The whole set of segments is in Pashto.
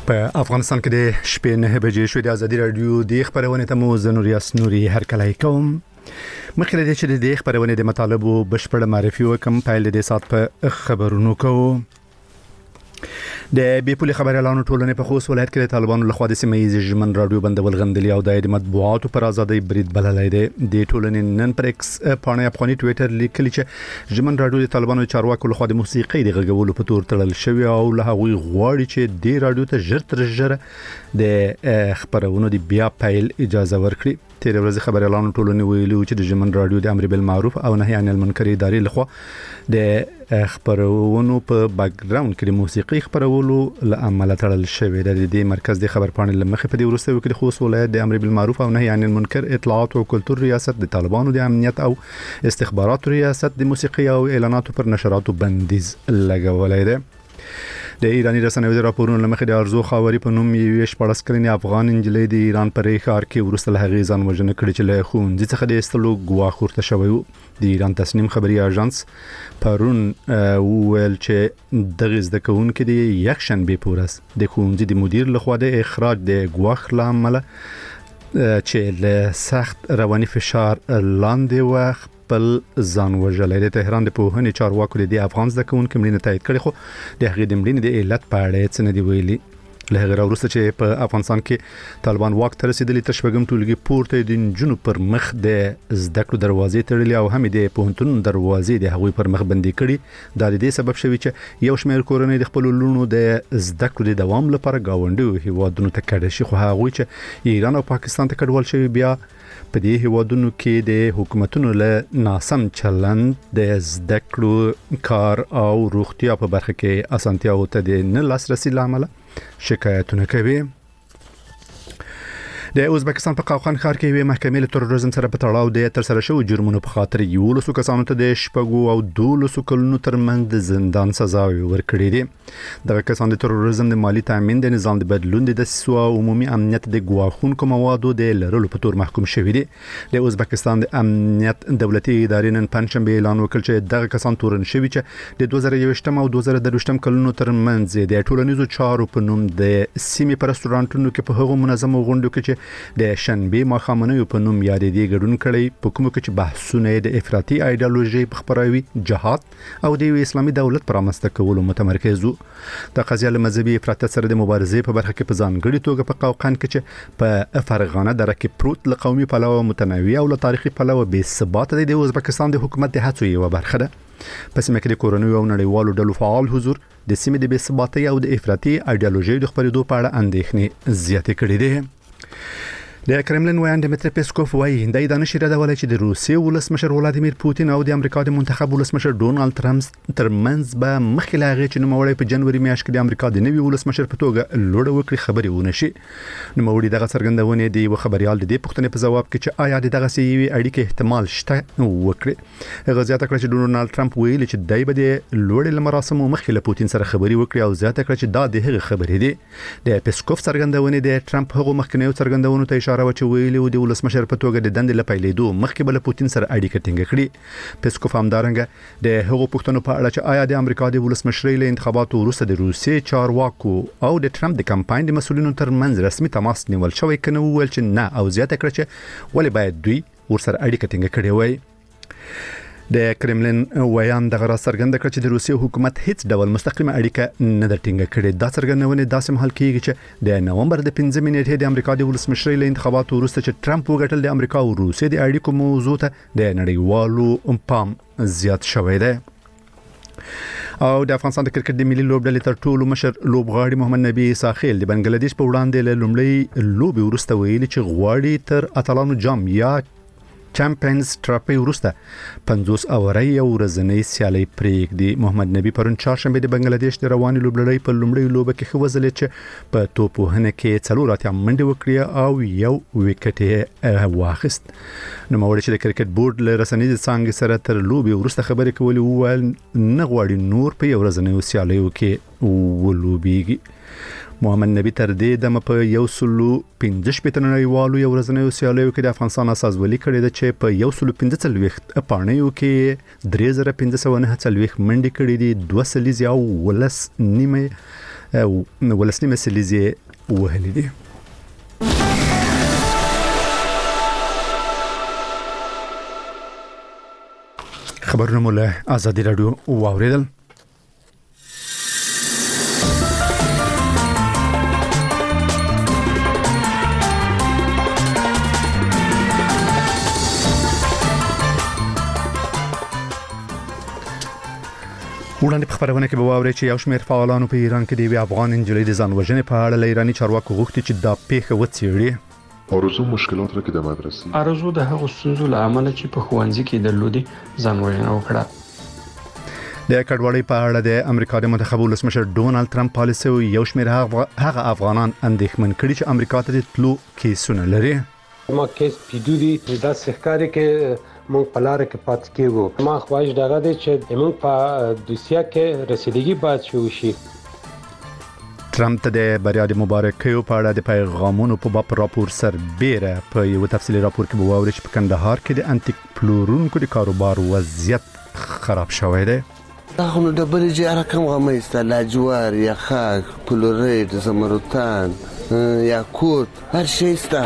په افغانستان کې د شپې 9 بجې شوې د ازادي رادیو د خبرونې ته مو زنوریاس نوري هرکلای کوم. مخکې د چې د خبرونې د مطالبو بشپړ معرفي وکم پیل د سات په خبرونو کوو. د بیپولي خبريالانو ټولنې په خوست ولایت کې د طالبانو لخوا د سیمې ژمن رادیو بندول غندلي او د مطبوعاتو پر ازادۍ برید بللای دی. د ټولنې نن پر ایکس پاڼه افغاني ټوئیټر لیکلی چې ژمن رادیو د طالبانو چارواکو لخوا د موسیقي د غږولو په تور تړل شوی او له هغوی غواړي چې د رادیو ته ژر تر ژره د خبرونو د بیا پیل اجازه ورکړي. تیر ورځ خبريالانو ټولنې ویلي چې د ژمن رادیو د امر بالمعروف او نهي عن المنکر ادارې لخوا د خبرونو په بیک گراوند کې د موسیقي خبرولو لامل تړل شوی دی. د مرکز د خبرپاڼې لمخې په دې ورسته کې د خوست ولایت د امر بالمعروف او نهي عن المنکر اطلاعات او کلتور ریاست د طالبانو د امنیت او استخبارات ریاست د موسیقي او اعلاناتو پر نشراتو بندیز لګولای دی. د ایرانی رسنیو د راپورونو لمخې د ارزو خاوري په نوم یو 14 کلنې افغان انجلۍ د ایران پر ښار کې ورسته له هغې ځان وژنه کړې چې له ښوونځي څخه د ایستلو ګواښ ورته شوی و. د ایران تصنیم خبري اژانس پرون ویل چې دغه زده کوونکې د یکشنبه په ورځ د ښوونځي د مدیر لخوا د اخراج د ګواښ لامل چې له سخت رواني فشار لاندې و خپل ځان وژلی. د تهران د پوهنې چارواکو د افغان زده کوونکو مړینه تایید کړې خو د هغې د مړینې د علت په اړه څه نه دی ویلي. له هغه وروسته چې په افغانستان کې طالبان واک ته رسیدلي تر شپږم ټولګي پورته د نجونو پر مخ د زده کړو دروازې تړلې او هم د پوهنتون دروازې د هغوی پر مخ بندي کړي. دا د دې سبب شوی چې یو شمېر کورنۍ د خپل لونو د زده کړو د دوام لپاره گاونډیو هیوادونو ته کډه شي، خو هغوی چې ایران او پاکستان ته کډوال شوی بیا په دې هیوادونو کې د حکومتونو له ناسم چلند د زده کړو کار او روغتیا په برخه کې اسانتیاو ته د نه لاسرسي لامل شکایتونه کوي. د ازبکستان په قاوخان ښار کې یوه محکمې له تروریزم سره په تړاو د تر سره شوی جرمونو په خاطر 11 کسانو ته د شپږو او 12 کلونو ترمنځ د زندان سزا ورکړې دي. دغه کسان د تروریزم د مالی تامین د نظام د بدلون د دسیسو او عمومي امنیت د ګواښونکو موادو د لرلو په تور محکوم شوي دي. د ازبکستان د امنیت دولتي ادارې نن پنځشنبه اعلان وکړ چې دغه کسان تورن شوي چې د 2021 او 2023 کلونو ترمنځ د ټولنیزو چارو په نوم د سیمې په رستورانتونو کې په هغو منظمو غونډو کې د شنبه ماښامنیو په نوم یادېدي ګډون کړي، په کومو کې چې بحثونه د افراطي ایډیالوژي په خپراوي جهاد او د اسلامي دولت پر رامنځته کولو متمرکز وو. د قضیه له مذهبي افراطیت سره د مبارزې په برخه کې په ځانګړي توګه په قوقان کې چې په فرغانه دره کې پروت له قومي پلوه متنوع او له تاریخي پلوه بې ثباته د ازبکستان د حکومت د هڅو یوه برخه ده. په سیمه کې د کورنیو او نړیوالو ډلو فعال حضور د سیمې د بې ثباتۍ او د افراطي ایډیالوژي د خپرېدو په اړه اندېښنې زیاتې کړې دي. د کرملین ویاند دمیتری پیسکوف وایي د دانش ردولای چې د روسیې ولسمشر ولادیمیر پوتین او د امریکا د منتخب ولسمشر ډونالد ترامپ ترمنځ به مخکې لا غي چې نوموړی په جنوري میاشت کې د امریکا د نوي ولسمشر په توګه لوړ وکړي خبري ونه شي. نوموړی دغه څرګندونه دی و خبريال د دې پوښتنې په جواب کې چې آیا دغه سیوی اړیکه احتمال شته وکړي. هغه زیاته کړ چې ډونالد ترامپ ویلي چې دای به د لوړ مراسمو مخکې له پوتین سره خبري وکړي او زیاته کړ چې دا د هغه خبرې دي. د پیسکوف څرګندونه د ترامپ هغه مخکنیو څرګندونو ته اشاره وکړه ویلي د ولسمشر په توګه د دندې لپاره مخکې بل پوتین سره اړیکه ټینګه کړې. پیسکوف همدارنګه د هغو پوښتنو په اړه چې آیا د امریکا د ولسمشرۍ له انتخاباتو وروسته د روسیې چارواکو او د ټرمپ د کمپاین د مسؤلینو ترمنځ رسمي تماس نیول شوی کنه ویل چې نه او زیاته کړ چې ولې باید دوی ورسره اړیکه ټینګه کړې وای. د کرملین ویان دغه را څرګنده کړ چې د روسیې حکومت هیڅ ډول مستقیمه اړیکه نه ده ټینګه کړې. دا څرګندونه داسې مهال کېږي چې د نومبر د 15 نیټې د امریکا د ولسمشرۍ له انتخاباتو وروسته چې ټرمپ وګټل د امریکا او روسیې د اړیکو موضوع ته د نړیوالو پام زیات شوی دی. او د افغانستان د کرکټ د ملي لوبډلې تر ټولو مشر لوبغاړي محمد نبی ساحل د بنگلاديش په وړاندې له لومړی لوبي وروسته ویلي چې غواړي تر اتلانو جام یا چمپیونز ټرافي وروسته 50 اورۍ او ورځنۍ سیالي پرېږدي. محمد نبی پرون چهارشنبه د بنگلاديش د رواني لوبلړۍ په لومړۍ لوبه کې خوځلې چې په توپوهنه کې 4 اتیا منډه وکړه او یو وکټ یې واخیست. نوموړی چې د کرکټ بورډ له رسنیز څنګه سره تر لوبي وروسته خبرې کولې وویل نه غواړي نور په ورځنۍ سیالیو کې ولوبيږي. محمد نبی تر دې دمه په 115 نړیوالو یو ورځنیو سیالیو کې د افغانستان اساسولي کړې ده چې په 115 پاڼیو کې 3549 منډې کړې دي، 2 سلیزي او 10 نیمه ولسنی مسلې وهلې دي. خبرونه مو له آزادي رادیو واوریدل. وړاندې په خبرونه کې به واوري چې یو شمېر فعالانو په ایران کې د افغان انجلۍ د ځان وژنې په اړه له ایراني چارواکو غوښتي چې دا پیښه وڅېړي. آرزو مشکلات را که در مدرسه آرزو د هغو ستونزو له امله چې په ښوونځي کې درلودي ځان وژنه وکړه. د کډوالۍ په اړه د امریکا د منتخب ولسمشر ډونالد ترامپ پالیسي یو شمېر هغه افغانان اندېښمن کړي چې امریکا ته د تلو کیسونه لري. ما کیس پیډوري د ښکاري کې مونږ په لار کې پات کېږو. ما خواهش دغه دی چې مونږ په دوسیه کې رسیدګي باید شي. ترامپ ته د بریا د مبارکیو په اړه د پیغامونو په باب راپور سربېره په یو تفصیلي راپور کې به واوري چې په کندهار کې د انټیک پلورونکو د کاروبار وضعیت خراب شوی دی. دا خو نو ډبرې چې رقم غمیسته لاجوار یا خاک پلوریت زمرتان یا کوت هر شی سته.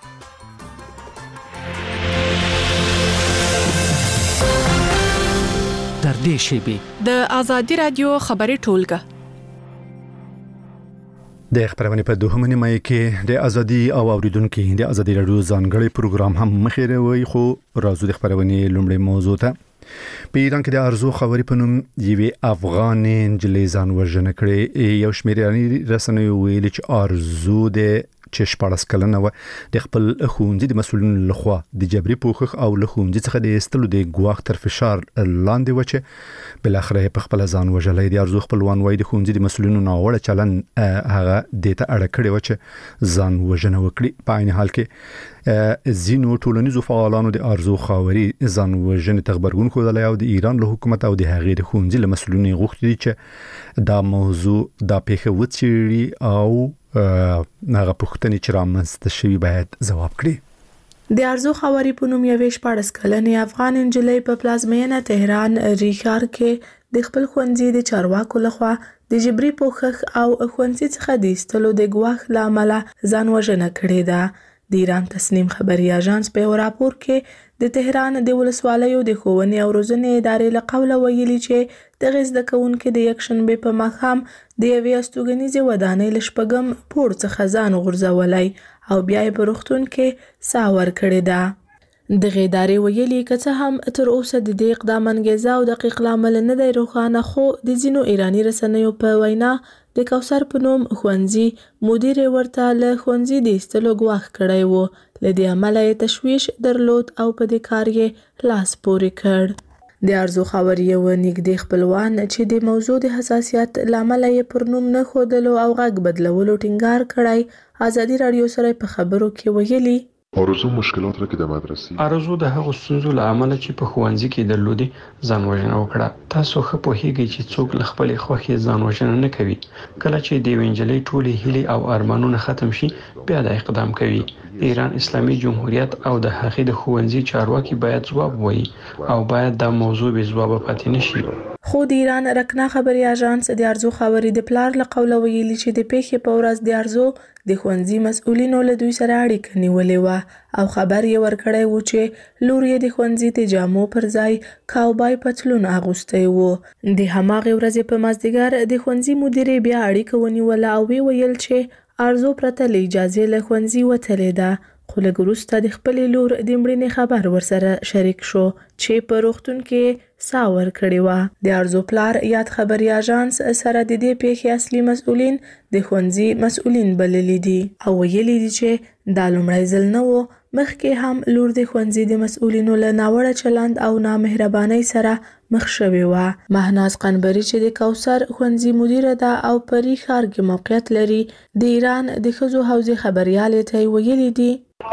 در دې شیبې د آزادي رادیو خبري ټولګه د خبرونه په دوهمه نیمه کې د ازادي او اوریدونکو د ازادي رادیو ځانګړي پروګرام هم مخېره وي. خو راځو د خبرونه لومړی موضوع ته. په ایران کې د ارزو خبري په نوم یوې افغان انجلۍ ځان وژنه کړې. یو شمېر رسنیو ویلي چې ارزو د چې 14 کلنه و د خپل ښوونځي د مسؤلینو لخوا د جبري پوښښ او له ښوونځي څخه د استلو د ګواښ تر فشار لاندې و چې بل اخر په خپل ځان وژلې. د ارزو خپلوان وایي د ښوونځي د مسؤلینو ناوړه چلن هغه د ته اړه کړې و چې ځان وژنه وکړي. په عین حال کې زینو ټولنیزو فعالانو د ارزو خاوري ځان وژنې تخبرګون خوده او د ایران له حکومت او د هغې د ښوونځي له مسؤلینو غوښتي چې دا موضوع دا پیښه وڅېړي او هغه پوښتنې چې رامنځته شوي باید ځواب کړي. د ارزو خاوري په نوم یوې 14 کلنې افغان انجلۍ په پلازمینه تهران ریښار کې د خپل ښوونځي د چارواکو لخوا د جبري پوښښ او ښوونځي څخه د ایستلو د ګواښ له امله ځان وژنه کړې ده. د ایران تسنیم خبري اژانس په راپور کې د تهران د ولسوالیو د ښوونې او روزنې ادارې له قوله ویلي چې د زده کوونکو د یکشنبه په ماښام د یوې استوګنیزې ودانۍ له شپږم پوړ څخه ځان غورځولی او بیا یې په روغتون کې ساه ورکړې ده. دغه ادارې ویلي که څه هم تر اوسه د دې اقدام انګیزه او دقیق لامل نه دی روښانه، خو د ځینو ایرانی رسنیو په وینا د کوثر په نوم ښوونځي مدیر ورته له ښوونځي د ایستلو ګواښ کړی و. له دې امله یې تشویش درلود او په دې کار یې لاس پورې کړ. د ارزو خاوري یو نږدې خپلوان چې د موضوع د حساسیت لامل یې پر نوم نه ښودلو او غږ بدلولو ټینګار کړی، ازادي رادیو سره په خبرو کې ویلي آرزو مشکلات را که در مدرسه آرزو د هغو ستونزو له امله چې په ښوونځي کې درلودي ځان وژنه وکړه. تاسو ښه پوهیږئ چې څوک له خپلې خوښې ځان وژنه نه کوي. کله چې د یوې نجلۍ ټولې هیلې او ارمانونه ختم شي بیا د اقدام کوي. د ایران اسلامي جمهوریت او د هغې د ښوونځي چارواکي باید ځواب ووایي او باید دا موضوع بې ځوابه پاتې نشي. خو د ایران رکنا خبري اژانس د ارزو خاوري د پلار له قوله ویلي چې د پیښې په ورځ د ارزو د ښوونځي مسؤلینو له دوی سره اړیکه نیولې وه او خبر یې ورکړی و چې لور یې د ښوونځي د جامو پر ځای کاوبای پتلون اغوستی و. د هماغې ورځې په مازدیګر د ښوونځي مدیرې بیا اړیکه ونیوله او ویل چې ارزو پرته له اجازې له ښوونځي وتلې ده. خو لږ وروسته د خپلې لور د مړینې خبر ورسره شریک شو چې په روغتون کې ساه ورکړې وه. د ارزو پلار یاد خبري اژانس سره د دې پیښې اصلي مسؤلین د ښوونځي مسؤلین بللي دي او ویلي دي چې دا لومړی ځل نه و. مخکې هم لور د ښوونځي د مسؤلینو له ناوړه چلند او نامهربانۍ سره مخ شوې وه. مهناز قنبري چې د کوثر ښوونځي مدیره ده او په ښار کې موقعیت لري، د ایران د ښځو حوزې خبريالې ته ویلي دي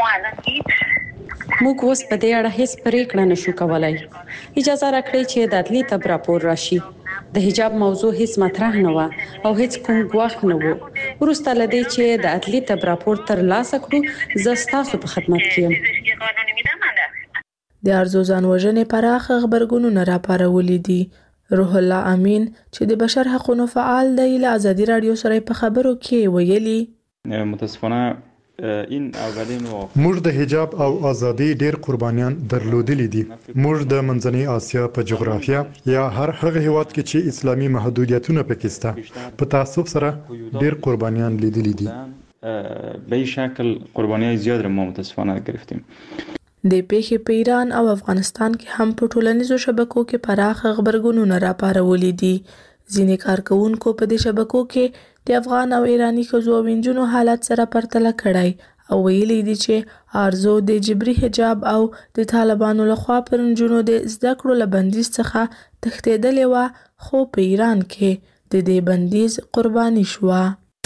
موږ اوس په دې اړه هیڅ پریکړه نشو کولای. اجازه راکړئ چې د عدلي تب راپور راشي. د حجاب موضوع هیڅ مطرح نه و او هیڅ کوم ګواښ نه و. وروسته لدې چې د عدلي تب راپور تر لاسه کړو زه ستاسو په خدمت کې یم. د ارزو ځان وژنې پراخ خبرګونونه راپارولي دي. روح الله امین چې د بشر حقوقو فعال دی له ازادي رادیو سره په خبرو کې ویلي متاسفانه این اولین و موږ د حجاب او ازادي ډېر قربانیان درلودلي دي. موږ د منځنۍ آسیا په جغرافیه یا هر هغه هیواد کې چې اسلامي محدودیتونه پکې شته په تعصب سره ډېر قربانیان لیدلي دي. به این شکل قربانی‌های زیاد را ما متاسفانه گرفتیم. د پیښې په ایران او افغانستان کې هم په ټولنیزو شبکو کې پراخ خبرګونونه راپارولي دي. ځینې کارکونکو په دې شبکو کې د افغان او ایرانی ښځو او نجونو حالت سره پرتله کړی او ویلي دي چې ارزو د جبري حجاب او د طالبانو لخوا پر نجونو د زده کړو له بندیز څخه تښتېدلې وه، خو په ایران کې د دې بندیز قرباني شوه.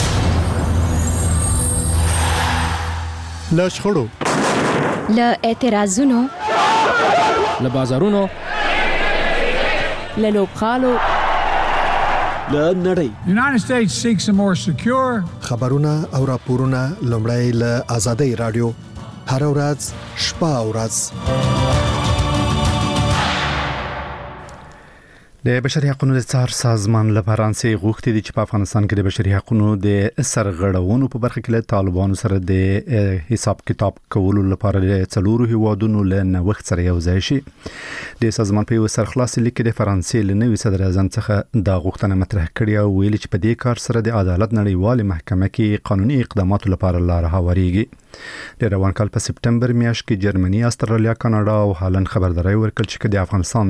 له شخړو، له اعتراضونو، له بازارونو، له لوبغالو، له نړۍ. United States seeks a more secure خبرونه او راپورونه لومړی له آزادۍ رادیو هر ورځ شپه او ورځ. د بشري حقوقو د څار سازمان له فرانسې غوښتي دي چې په افغانستان کې د بشري حقوقو د سرغړونو په برخه کې له طالبانو سره د حساب کتاب کولو لپاره د څلورو هیوادونو له نوښت سره یو ځای شي. د سازمان په یو سرخلاصي لیک کې د فرانسې له نوي صدر اعظم څخه دا غوښتنه مطرح کړې او ویلي چې په دې کار سره د عدالت نړیوال محکمه کې قانوني اقداماتو لپاره لار هواريږي. د روان کال په سپټمبر میاشت کې جرمني، استرالیا، کاناډا او هالند خبرداري ورکړه چې د افغانستان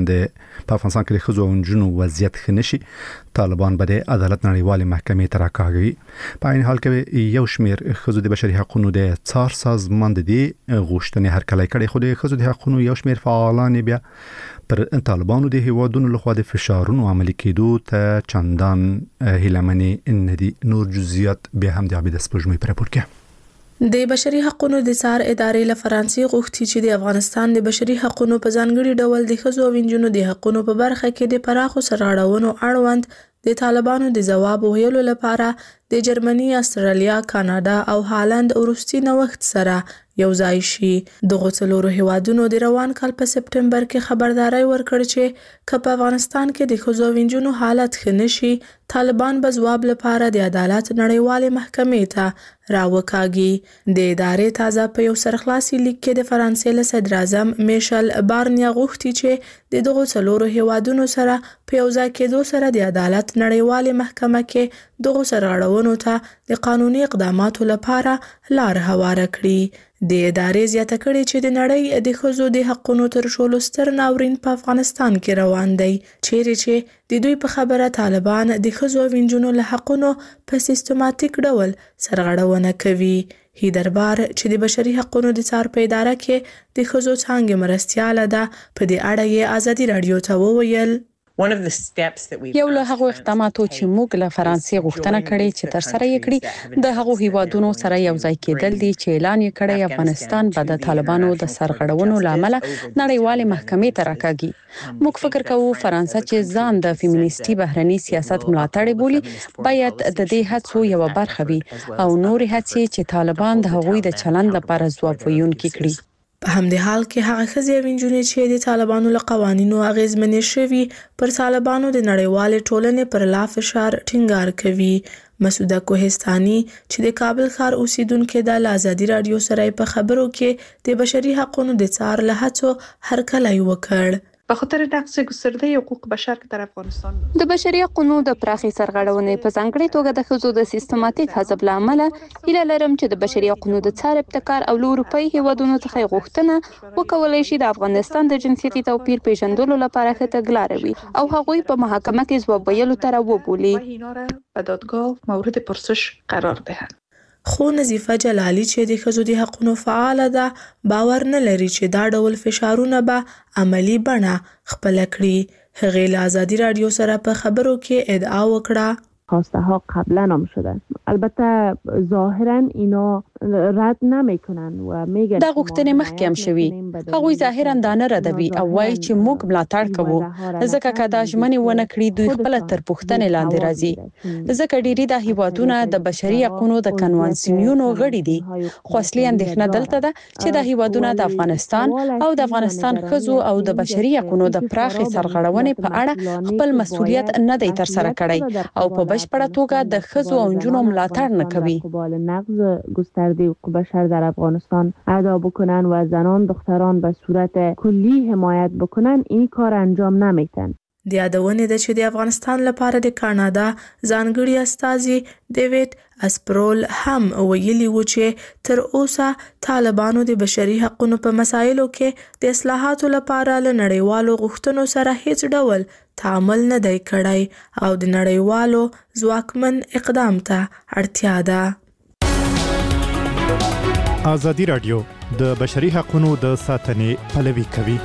کې د ښځو او نجونو وضعیت ښه نشي، طالبان به د عدالت نړیوال محکمې ته راکاږي. په عین حال کې یو شمېر ښځو د بشري حقوقو د څار سازمان د دې غوښتنې هرکلی کړي، خو د ښځو د حقوقو یو شمېر فعالان بیا پر طالبانو د هیوادونو لخوا د فشارونو عملي کېدو ته چندان هیلهمنې نه دي. نور جزئیات بیا هم د عبید سپوږمۍ په راپور کې. د بشري حقوقو د څار ادارې له فرانسې غوښتي چې د افغانستان د بشري حقوقو په ځانګړي ډول د ښځو او نجونو د حقوقو په برخه کې د پراخو سرغړونو اړوند د طالبانو د ځواب ویلو لپاره د جرمني، استرالیا، کاناډا او هالند وروستي نوښت سره یو ځای شي. دغه څلورو هیوادونو د روان کال په سپټمبر کې خبرداري ورکړه چې که په افغانستان کې د ښځو او نجونو حالت ښه نشي، طالبان به ځواب لپاره د عدالت نړیوال محکمې ته راوکاږي. د ادارې تازه په یو سرخلاصي لیک کې د فرانسې له صدر اعظم میشل بارنیا غوښتي چې د دغه څلورو هیوادونو سره په یو ځای کېدو سره د عدالت نړیوال محکمه کې دغه سرغړونو ته د قانوني اقداماتو لپاره لار هواره کړي. د ادارې زیاته کړي چې د نړۍ د ښځو د حقوقو تر ټولو ستر ناورین په افغانستان کې روان دی، چیرې چې د دوی په خبره طالبان د ښځو او نجونو له حقوقو په سیستماتیک ډول سرغړونه کوي. هیدربار چې د بشري حقوقو د څار په اداره کې د ښځو څانګې مرستیاله ده، په دې اړه یې آزادي رادیو ته وویل. یو له هغو اقداماتو چې موږ له فرانسې غوښتنه کړې چې تر سره یې کړي د هغو هیوادونو سره یو ځای کېدل دي چې اعلان یې کړی افغانستان به د طالبانو د سرغړونو لامل نړیوال محکمې ته راکاږي. موږ فکر کوو فرانسه چې ځان د فیمینیستي بهرني سیاست ملاتړ بولي باید د دې هڅو یو برخه وي او نور هڅې چې طالبان د هغوی د چلند لپاره ځواب ویونکي کړي. په همدې حال کې هغه ښځې او نجونې چې د طالبانو له قوانینو اغیزمنې شوي پر طالبانو د نړیوالې ټولنې پر لا فشار ټینګار کوي. مسعوده کوهستاني چې د کابل ښار اوسیدونکې ده له آزادي رادیو سره په خبرو کې د بشري حقوقو د څار له هڅو هرکلی وکړ. به خاطر نقض گسترده حقوق بشر که در افغانستان د بشري حقوقو د پراخي سرغړونې په ځانګړي توګه د ښځو د سیستماتیک حذف له امله هیله لرم چې د بشري حقوقو د څار ابتکار او له اروپایي هیوادونو څخه غوښتنه وکولای شي د افغانستان د جنسیتي توپیر پیژندلو لپاره ښه تګلاره وي او هغوی په محکمه کې ځواب ویلو ته راوبولي. به دادگاه مورد پرسش قرار دهند. خو نظیفه جلالی چې د ښځو د حقوقو فعال ده باور نه لري چې دا ډول فشارونه به عملی بڼه خپل کړي. هغې له آزادي رادیو سره په خبرو کې ادعا وکړه. خواسته ها قبلا هم شده. البته ظاهرا اینا رد نمیکنن و میگن دا غوښتنې مخکې هم شوي. هغوی ظاهرا دا نه ردوي او وایي چې موږ ملاتړ کوو ځکه که دا ژمنې ونه کړي دوی خپله تر پوښتنې لاندې راځي. ځکه ډېری دا هیوادونه د بشري حقوقو د کنوانسیونونو غړي دي. خو اصلي اندېښنه دلته ده چې دا هیوادونه د افغانستان او د افغانستان ښځو او د بشري حقوقو د پراخې سرغړونې په اړه خپل مسؤلیت نه دی ترسره کړی او په بشپړه توګه د ښځو او نجونو ملاتړ نه کوي. گسترده حقوق بشر در افغانستان ادا بکنن و زنان دختران به صورت کلی حمایت بکنن این کار انجام نمیتن. د یادونې ده چې د افغانستان لپاره د کاناډا ځانګړي استازي ډیوډ اسپرول هم ویلي و چې تر اوسه طالبانو د بشري حقوقو په مسایلو کې د اصلاحاتو لپاره له نړیوالو غوښتنو سره هیڅ ډول تعامل نه دی کړی او د نړیوالو ځواکمن اقدام ته اړتیا ده. ازادي رادیو د بشري حقوقو د ساتنې پلوي کوي.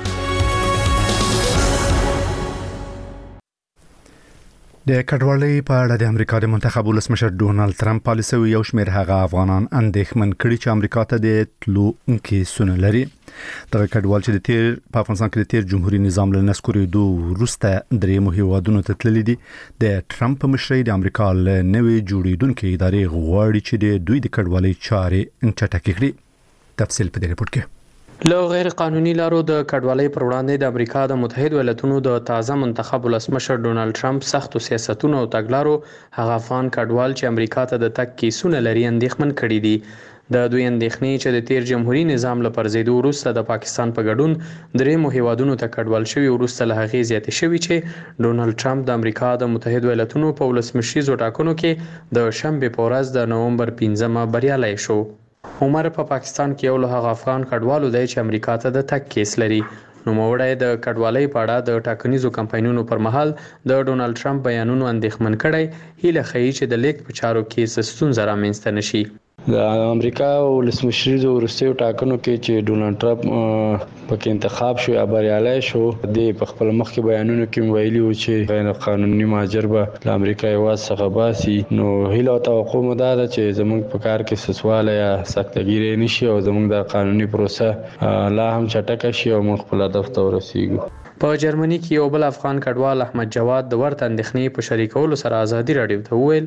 د کډوالۍ په اړه د امریکا د منتخب ولسمشر ډونالد ترامپ پالیسي یو شمېر هغه افغانان اندېښمن کړي چې امریکا ته د تلو انکیسونه لري. دغه کډوال چې په افغانستان کې د تیر جمهوریت نظام له نسکورېدو وروسته درېیمو هیوادونو ته تللي دي. د ټرمپ په مشرۍ د امریکا له نوې جوړېدونکې ادارې غواړي چې د دوی د کډوالۍ چارې چټکې کړي. تفصیل په دې رپورټ کې. له غیر قانوني لارو د کډوالۍ پر وړاندې د امریکا د متحده ایالاتونو د تازه منتخب ولسمشر ډونالد ټرمپ سختو سیاستونو او تګلارو هغه افغان کډوال چې امریکا ته د تګ کیسونه لري اندېښمن کړي دي. د دوی اندېښنې چې د تیر جمهوریت نظام له پرځېدو وروسته د پاکستان په ګډون درېیمو هیوادونو ته کډوال شوي وروسته له هغې زیاتې شوي چې ډونالد ټرمپ د امریکا د متحده ایالاتونو په ولسمشریزو ټاکنو کې د شنبې په ورځ د نومبر 15 بریالی شو. عمر په پاکستان کې یو له هغه افغان کډوالو دی چې امریکا ته د تګ کیس لري. نوموړی د کډوالۍ په اړه د ټاکنیزو کمپاینونو پر مهال د ډونالد ټرمپ بیانونو اندېښمن کړی، هیله ښیي چې د لیک په چارو کې څه ستونزه رامنځته نه شي. د امریکا ولسمشریزو وروستیو ټاکنو کې چې ډونالد ټرمپ پکې انتخاب شو یا بریالی شو، د په خپل مخکې بیانونو کې ویلي و چې غیر قانوني مهاجر به له امریکا هېواد څخه باسي. نو هیله او توقع مو دا ده چې زموږ په کار کې سسوالی یا سختګیري نه شي او زموږ د قانوني پروسه لا هم چټکه شي او موږ خپل هدف ته ورسیږو. په جرمني کې یو بل افغان کډوال احمد جواد د ورته اندېښنې په شریکولو سره ازادي راډیو ته وویل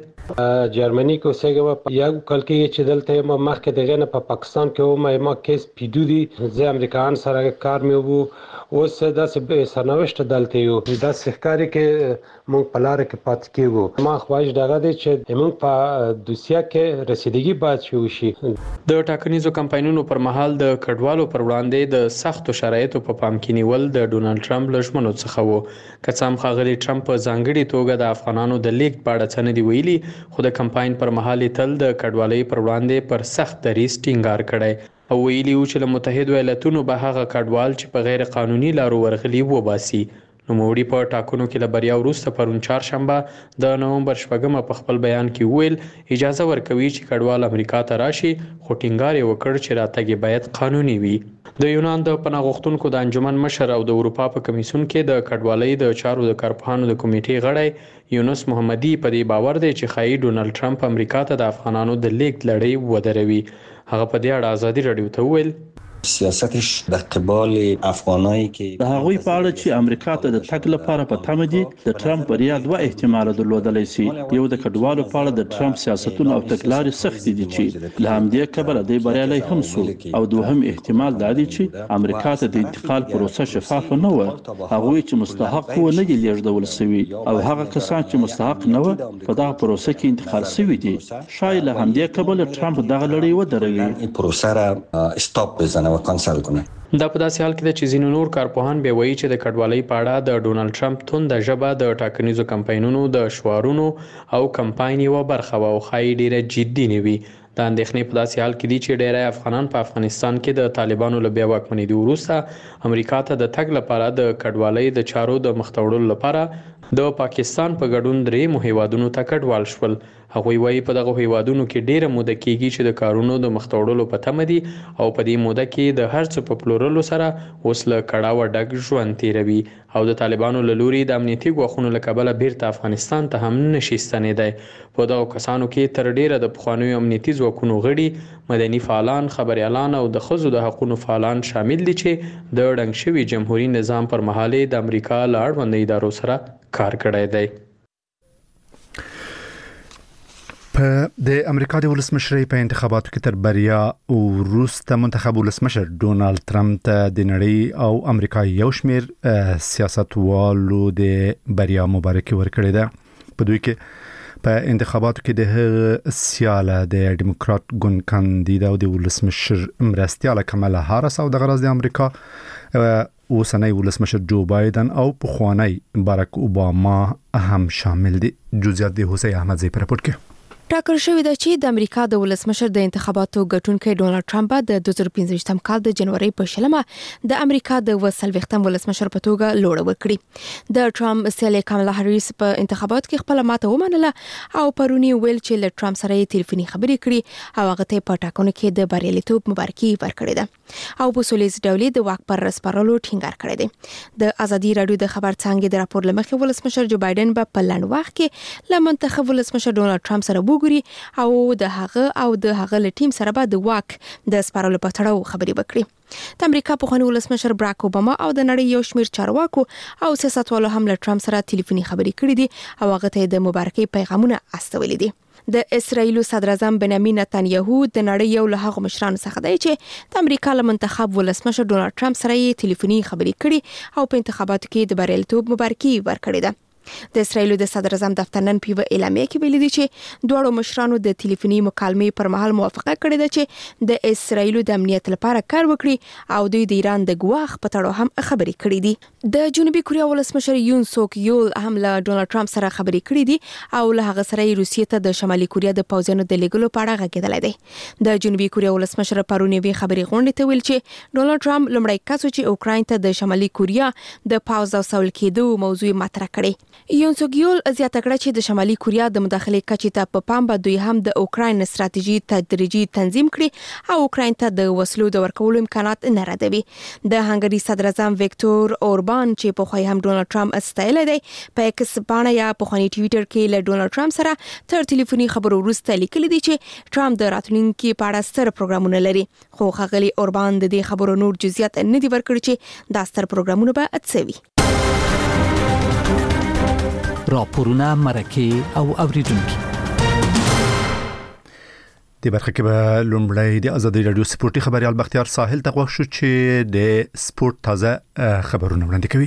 جرمني کې اوسېږم په یو کال کې چې دلته ما مخکې دغه نه په پاکستان کې ما کیس پیډودي زه امریکایان سره کار مې وو. اوس داسې سرنوشت دلته یو داسې ښکاري کې موږ په لاره کې پاتې کېږو. ما خواهش دغه دی چې موږ په دوسیه کې رسیدګي باید وشي. د ټاکنیزو کمپاینونو پر مهال د کډوالو پر وړاندې د سختو شرایطو په پام کې نیول د ډونالد ټرمپ له ژمنو څخه وو. که څه هم ښاغلي ټرمپ په ځانګړې توګه د افغانانو د لیږد په اړه څه نه دي ویلي، خو د کمپاین پر مهال یې تل د کډوالۍ پر وړاندې پر سخت دریځ ټینګار کړی او ویلي وو چې له متحدو ایالتونو به هغه کډوال چې په غیر قانوني لارو ورغلي وباسي. نوموړي په ټاکنو کې له بریا وروسته پرون چهارشنبه د نومبر 8 په خپل بیان کې وویل اجازه ورکوي چې کډوال امریکا ته راشي، خو ټینګار یې وکړ چې راتګ باید قانوني وي. د یونان د پناه غوښتونکو د انجمن مشر او د اروپا په کمیسیون کې د کډوالۍ د چارو د کارپوهانو د کمیټې غړی یونس محمدي په دې باور دی چې ښایي ډونالد ټرمپ امریکا ته د افغانانو د لیږد لړۍ ودروي. هغه په دې اړه ازادي راډیو ته وویل سیاستش در قبال افغانایی که د هغوی په اړه چې امریکا ته د تګ لپاره په تمه دي د ټرمپ بریا دوه احتمال درلودلی شي. یو د کډوالو په اړه د ټرمپ سیاستونه او تګلارې سختې دي چې له همدې کبله دی بریالی هم سو، او دوهم احتمال دا دی چې امریکا ته د انتقال پروسه شفافه نه وه. هغوی چې مستحق و نه دي لیږدول شوي او هغه کسان چې مستحق نه وه په دغه پروسه کې انتقال شوي دي. شاید له همدې کبله ټرمپ دغه لړۍ ودروي. این پروسه را استاپ بزنه و کانسل کنه. دا په داسې حال کې ده چې ځینو نور کارپوهان به وایي چې د کډوالۍ په اړه د ډونالد ټرمپ تونده ژبه د ټاکنیزو کمپاینونو د شعارونو او کمپاین یوه برخه وه او ښایي ډیره جدي نه وي. دا اندېښنې په داسې حال کې دي چې ډیری افغانان په افغانستان کې د طالبانو له بیا واکمنېدو وروسته امریکا ته د تګ لپاره د کډوالۍ د چارو د مخ ته وړلو لپاره د پاکستان په ګډون درې هیوادونو ته کډوال شول. هغوی وایي په دغه هیوادونو کې ډیره موده کېږي چې د کارونو د مخ ته وړلو په تمه دي او په دې موده کې د هر څه په پلورلو سره اوس له کړاوه ډک ژوند تیروي او د طالبانو له لوري د امنیتي ګواښونو له کبله بیرته افغانستان ته هم نشي ستنېدی. په دغو کسانو کې تر ډیره د پخوانیو امنیتي ځواکونو غړي، مدني فعالان، خبریالان او د ښځو د حقوقو فعالان شامل دي چې د ړنګ شوي جمهوریت نظام پر مهال د امریکا له اړوندو ادارو سره کار کړی دی. په د امریکا د ولسمشرۍ په انتخاباتو کې تر بریا وروسته منتخب ولسمشر ډونالد ټرمپ ته د نړۍ او امریکا یو شمیر سیاستوالو د بریا مبارکي ورکړې ده. په دوی کې په انتخاباتو کې د هغه سیاله د ډیموکرات ګوند کاندید او د ولسمشر مرستیاله کمالا هاریس او د غرض د امریکا اوسنی ولسمشر جو بایدن او پخوانی باراک اوباما هم شامل دي. جزئیات د حسین احمد زی پر رپورت کې ټاکل شوې ده چې د امریکا د ولسمشر د انتخاباتو ګټونکي ډونالد ټرمپ د 2015م کال د جنوري په شلمه د امریکا د 40م ولسمشر په توګه لوړ وکړي. د ټرمپ سیالي کمالا هاریس په انتخاباتو کې خپل ماته ومنله او پرونی ویل چې له ټرمپ سره ټلیفوني خبرې کړې او هغه ته په ټاکنو کې د بریالیتوب مبارکي ورکړې ده او په سولېز ډول د واک پر رسپارلو ټینګار کړی دی. د ازادي رادیو د خبر څنګه د راپور لمخې ولسمشر جو بایدن په لنډ وخت کې له منتخب ولسمشر ډونالد ټرمپ سره وګوري او د هغه له ټیم سره به د واک د سپارلو په تړاو خبرې وکړي. د امریکا پخوانی ولسمشر باراک اوباما او د نړۍ یو شمیر چارواکو او سیاستوالو هم له ټرمپ سره ټلیفوني خبرې کړې دي او هغه ته د مبارکۍ پیغامونه استولي دي. د اسرایل صدر اعظم بنیامین نتانیاهو د نړۍ یو له هغو مشرانو څخه دی چې د امریکا له منتخب ولسمشر ډونالد ټرمپ سره ټلیفوني خبرې کړې او په انتخاباتو کې د بریالیتوب مبارکي ورکړې ده. د اسرایل د صدر اعظم دفتر نن په اعلامیه کې ویلي دي چې دوه مشرانو د ټلیفوني مکالمې پر مهال موافقه کړې ده چې د اسرایل د امنیت لپاره کار وکړي او دوی د ایران د ګواښ په تړاو هم خبرې کړې دي. د جنوبي کوریا ولسمشر یون سوک یول هم له ډونالد ټرمپ سره خبرې کړې دي او له هغه سره روسیې ته د شمالي کوریا د پوځونو د لیږلو په اړه غږېدلی دی. د جنوبي کوریا ولسمشر پرونی وی خبرې غونډې ته ویل چې ډونالد ټرمپ لومړی کس چې اوکراین ته د شمالي کوریا د پوځ او سول کېدو موضوع مطرح کړي. یون سوک یول زیاته کړه چې د شمالي کوریا د مداخلې کچې ته په پام به دوی هم د اوکراین ستراتیژي تدریجي تنظیم کړي او اوکراین ته د وسلو د ورکولو امکانات نه ردوي. د هنګري صدر اعظم ویکتور اوربان چې په خوای هم ډونالد ټرمپ استایل دی په ایکس باندې یا په خواني ټوئیټر کې له ډونالد ټرمپ سره تر ټلیفوني خبرو وروسته لیکلي دي چې ټرمپ د راتلونکي په اړه ستر پروګرامونه لري. خو ښاغلي اوربان د دې خبرو نور جزئیات نه دي ورکړي چې دا ستر پروګرامونه به اتسوي. راپورونه مرکه او اوریدونکو د برخه کې به لومړی د ازادي رادیو سپورتي خبريال بختیار ساحل تغوښ شو چې د سپورت تازه خبرونه وړاندې کوي.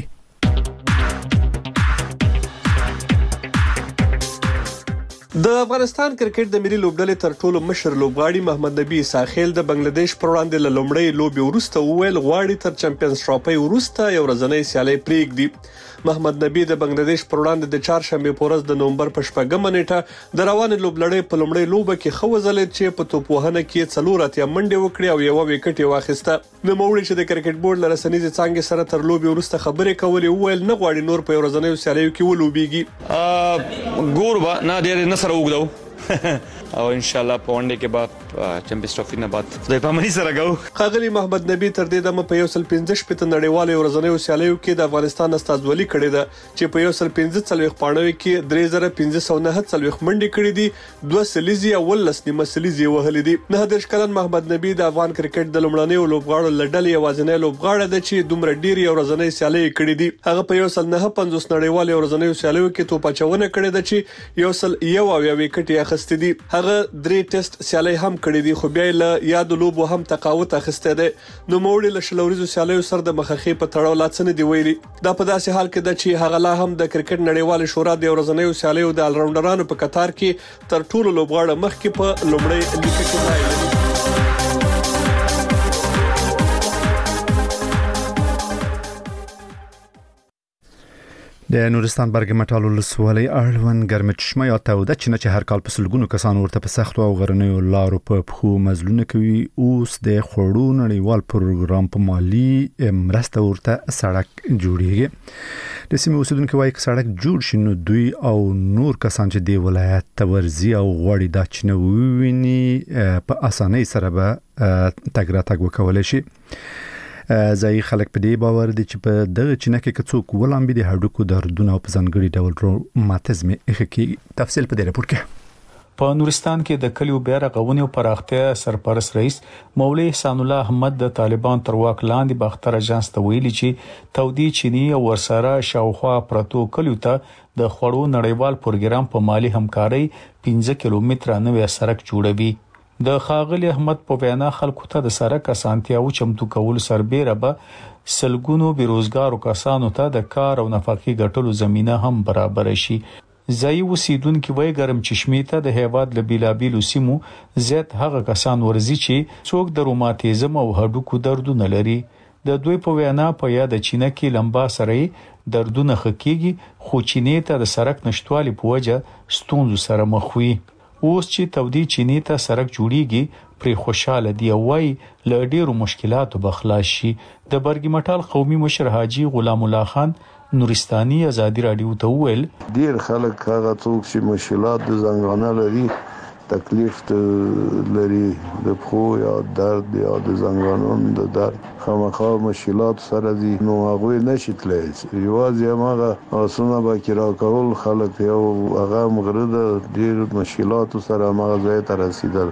د افغانستان کرکټ د ملي لوبډلې تر ټولو مشر لوبغاړي محمد نبی ساحل د بنگلاديش پر وړاندې له لومړی لوبي وروسته وویل غواړي تر چمپیونز ټرافي وروسته یو ورځنۍ سیالي پریږدي. محمد نبی د بنگلاديش پر وړاندې د چهارشنبه په ورځ د نومبر په شپږمه نیټه د روانې لوبلړۍ په لومړۍ لوبه کې خو وزلید چې په توپوهنه کې 4 منډې وکړې او یو وکټ یې واخیسته. نوموړي چې د کرکټ بورډ له رسنیزې څانګې سره تر لوبي وروسته خبرې کولې وویل نه غواړي نور په ورځنۍ سیالیو کې ولوبيږي. ګوربا نه ډېر نه سره وګدو او ان شاء الله په ونډه کې بعد چمپیونز ټرافي نه بعد خدای په امني سره غو. خاغلی محمد نبی تر دې دمه په 115 پته نړیوالې ورځنۍ سیالیو کې د افغانستان استازولي کړې ده چې په 115 پاڼوي کې 3509 منډې کړې دي، 2 سلیزي او 19 نیمه سلیزي وهلې دي. نه د شکلن محمد نبی د افغان کرکټ د لومړنۍ لوبغاړو لړل یوازینی لوبغاړی دی چې دومره ډېری ورځنۍ سیالي کړې دي. هغه په 150 نړیوالې ورځنۍ سیالیو کې توپاچونه کړې ده چې یو وکټ یې اخیسته دي. هغه 3 ټیسټ سیالي هم کړې دي خو بیا له یاد لوبو هم تقاوت اخیسته ده. نو موړي له شلوريزو سیالیو سره د مخخې په تړاو لاڅنه دی ویلي. دا په داسې حال کې ده چې هغه لا هم د کرکټ نړیوال شورا د ورځنیو سیالیو د الراوندرانو په قطار کې تر ټولو لوبغاړو مخکې په لومړی لیکه کې ځای لري. د نورستان برګمټال ولسوالۍ اړوند ګرمه چشمه یا توده چې هر کال په سلګونو کسان ورته په سختو او غرنیو لارو په پخو مزلونه کوي اوس د خوړو نړیوال پروګرام په مالی مرسته ورته سړک جوړیږي. د سیمې اوسیدونکو وايي چې سړک جوړ شي نو دوی او نور کسان چې د ولایت تورزی او غوړی دا چنه وویني په اسانۍ سره به تګ راتګ وکولای شي. ځای خلک په دې باور دي چې په دغه چینه کې څوک ولامبي د هډوکو دردونه او په ځانګړي ډول روماتیزم کې تفصیل په دې راپور کې. په نورستان کې د کلیو بیا رغونې او پراختیا سرپرست رئیس مولوی احسان الله احمد د طالبان تر واک لاندې باختر اجانس ته ویلي چې تودي چینی او ورسره شاوخوا پرتو کلیو ته د خوړو نړیوال پروګرام په مالی همکاري 15 کیلومتره نوې سړک جوړوي. د خاغلی احمد په وینا خلکو ته د سړک اسانتیاو چمتو کول سربېره به سلګونو بیروزګارو کسانو ته د کار او نفقې ګټلو زمينه هم برابر شي. ځای اوسیدونکو وایي ګرم چشمې ته د هیواد له بیلابیلو سیمو زیات هغه کسان ورزي چې څوک د روماتیزم او هډوکو دردونه لري. د دوی په وینا په یاد چینه کې لمبا سره دردونه خکېږي خو چینه ته د سړک نشټوالي په وجه ستونزو سره مخ وي. اوس چې تودي چینی ته سړک جوړیږي پر خوشاله دی وای ل ډیرو مشکلاتو بخلاص شي. د برګمټال قومي مشر حاجی غلام الله خان نورستاني ازادي رادیو ته ویل ډیر خلک هغه څوک چې مشکلات د زنګانه لري تکلیف لري د خو یا درد یا د زنګانونو د درد خامخا مشکلات سره دي نو هغه نشي تللی یوازې هغه اسونه با کرا کول خلک یو هغه مغرد ډیر مشکلات سره هغه ځای ته رسیدل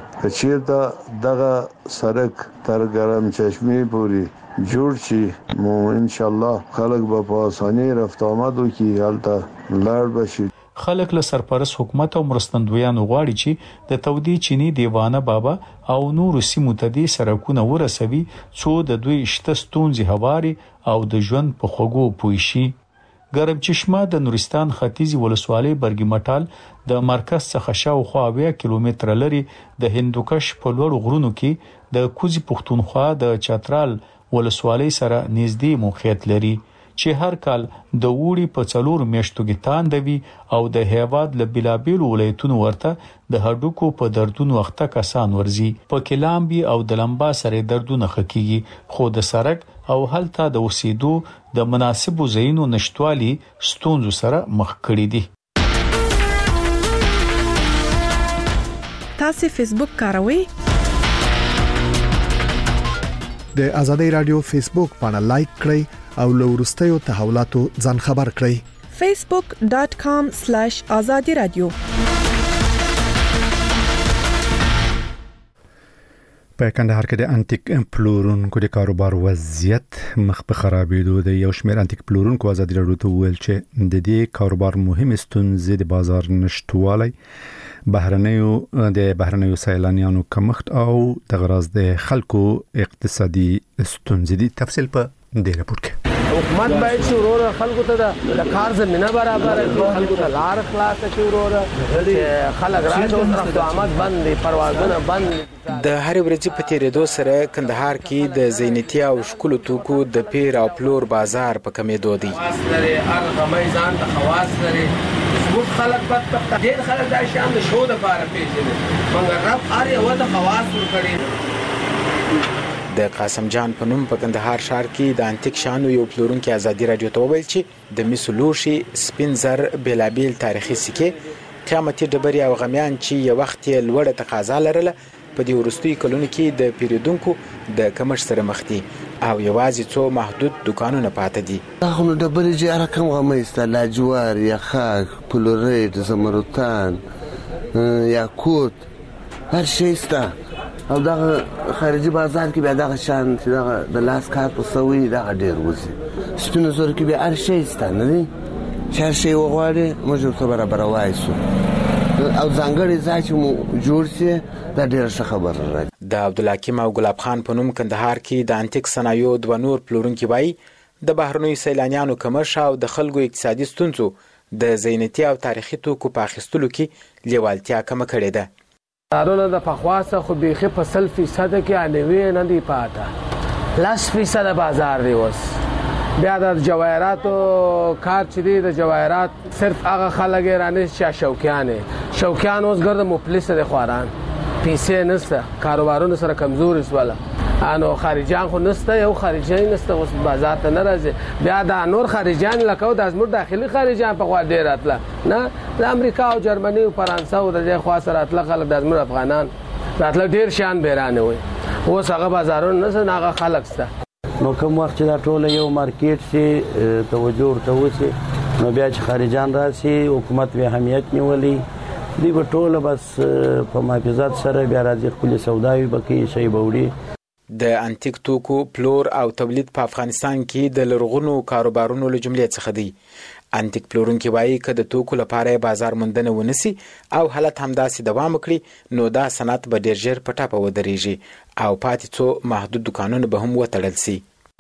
چې دغه سړک تر ګرم چشمه پوری جوړ شي نو ان شاء الله خلک به په اسانۍ رفت آمد وکړي هلته لاړ بشي. خلک له سرپرست حکومت او مرستندویانو غواړي چې د تودي چینی دیوانه بابا او نور سیمو ته دي سرکونه ورسوي څو د دوی شته ستونزې هواري او د ژوند په خوګو پوي شي. ګرم چشمه د نورستان ختیځي ولسوالۍ برګمټال د مرکز څخه شاوخوا 20 کیلومتره لري د هندوکش په لوړ غرونو کې د کوزي پښتونخوا د چترال ولسوالۍ سره نږدې موقعیت لري چې هر کال د وړي په 4 میاشتو کې تاندوي او د هیواد له بلابیلو ولایتونو ورته د هډوکو په دردونو وخته کسان ورزي. په کلامبي او د لمبا سره دردونه خکېږي خو د سړک او هلته د اوسېدو د مناسبو ځایونو نشټوالي ستونزو سره مخ کړي دي. تاسو فیسبوک کاروئ؟ د ازادي رادیو فیسبوک باندې لایک کړئ او له وروستیو تحولاتو ځان خبر کړئ. facebook.com/azadi radio. په کندهار کې د انټیک پلورونکو د کاروبار وضعیت مخ په خرابېدو دی. یو شمېر انټیک پلورونکو ازادي رادیو ته ویل چې د دې کاروبار مهم ستونزې د بازار نشټوالی بهرنیو سیلانیانو کمښت او د غراض د خلکو اقتصادي ستونزې دي. تفصیل په دې راپور کې. حکومت باید شروع خلکو ته د کار زمينه برابر کړي خلکو ته لار خلاص کړي خلک راځي او طرف آمد بند پروازونه بند. د هر ورځې په تیریدو سره کندهار کې د زینتي او شکل توکو د پیر او پلور بازار په کمیدو دی. هغه میدان د خواص لري زموږ خلک په ډېر خلک د شام د شو د لپاره پیژني مګر رب هر یو د خواص ورکړي. د قاسم جان په نوم په کندهار ښار کې د انټیک شانو یو پلورونکي ازادي رادیو ته وویل چې د مسو لوښي سپین زر بېلابېل تاریخي سکې قیمتي ډبرې او غمیان چې یو وخت یې لوړه تقاضا لرله په دې وروستیو کلونو کې د پیرودونکو د کمښت سره مخ دي او یوازې څو محدود دکانونه پاتې دي. هغه ډبرې چې رقم غمیسته لاجوار یا خاک پلوریت زمرتان یا کوت هر شی سته او دا خارجي بازار کې بیا دا شان چې دا د لاس کار په سوي دا ډېر وځي سپینو زور کې بیا هر شی ستانه دي چې هر شی وغواړي موږ ته برابر وایسو او ځانګړي ځای چې مو جوړ شي دا ډېر ښه خبره ده. د عبدالحکیم او ګلاب خان په نوم کندهار کې د انټیک صنایعو د نور پلورونکي وایي د بهرنیو سیلانیانو کمښت او د خلکو اقتصادي ستونزو د زینتي او تاریخي توکو په اخیستلو کې لیوالتیا کمه کړې ده. دارونه د پخواسه خو بیخي په 100% کې علوي نه دی پاته 10% بازار دی اوس بیا د جواهراتو کار چې دی د جواهرات صرف هغه خلک رانه چې شوکیان اوس ګرد مفلس دي خواران پیسې نشته کاروبارونه سره کمزوري سواله انو خارجيان خو نسته یو خارجي نسته اوس بازار ته ناراضي بیا د نور خارجيان لکه د ازمر داخلي خارجيان په خوا ډیر اتله نه د امریکا او جرمني او فرانسه او د خوا سره اتله خلک د ازمر افغانان راتله ډیر شان بیرانه وي اوس هغه بازارونه نه هغه خلک سته نو کوم وخت دا ټول یو مارکیټ شي توجه ورته وشي نو بیا چې خارجيان راشي حکومت به اهمیت نیولي دی په ټوله بس په محافظت سره بیا راځي خپل سوداوي بکی شی بوړي د انټیک توکو پلور او تولید په افغانستان کې د لرغونو کاروبارونو له جملې څخه دی. انټیک پلورونکي وایي که د توکو لپاره بازار موندنه ونسی او حالت همداسې دوام وکړي نو دا صنعت به ډېر ژر په ټاپه ودرېږي او پاتې څو محدود دکانونه به هم وتړل سي.